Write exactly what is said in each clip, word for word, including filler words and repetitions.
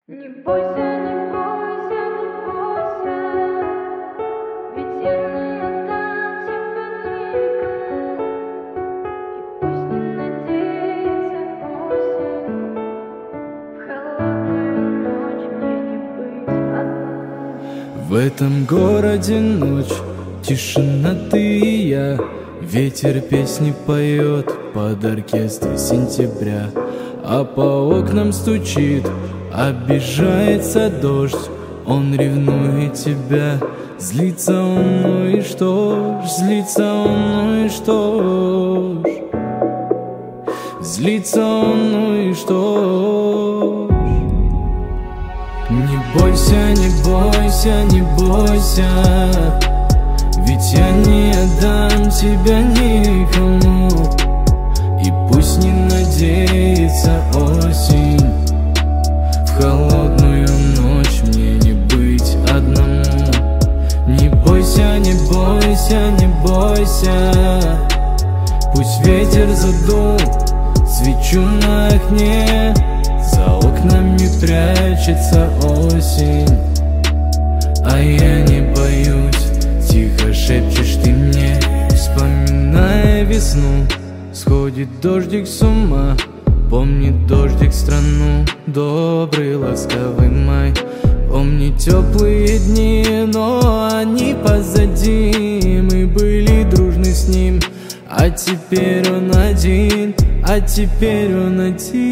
Не бойся, не бойся, не бойся, ведь я не отдам тебя никому. И пусть не надеется осень, в холодную ночь мне не быть одному. В этом городе ночь, тишина, ты и я. Ветер песни поет под оркестр сентября, а по окнам стучит, обижается дождь. Он ревнует тебя, злится он, ну и что ж, злится он, ну и что ж, злится он, ну и что ж. Не бойся, не бойся, не бойся, ведь я не отдам тебя никому. И пусть не надеется осень, в холодную ночь мне не быть одному. Не бойся, не бойся, не бойся, пусть ветер задул свечу на окне. За окнами прячется осень, а я не боюсь. Тихо шепчешь ты мне, вспоминая весну. Сходит дождик с ума, помнит дождик страну. Добрый ласковый май, помни теплые дни, но они позади. Мы были дружны с ним, а теперь он один, а теперь он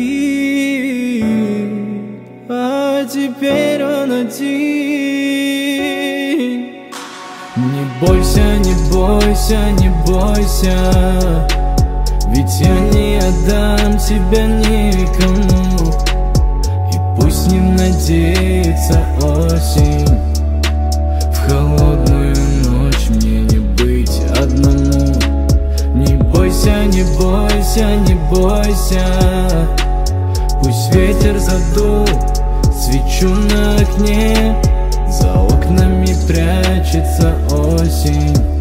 один, а теперь он один. Не бойся, не бойся, не бойся, ведь я не отдам тебя никому. И пусть не надеется осень, в холодную ночь мне не быть одному. Не бойся, не бойся, не бойся, пусть ветер задул свечу на окне. За окнами прячется осень.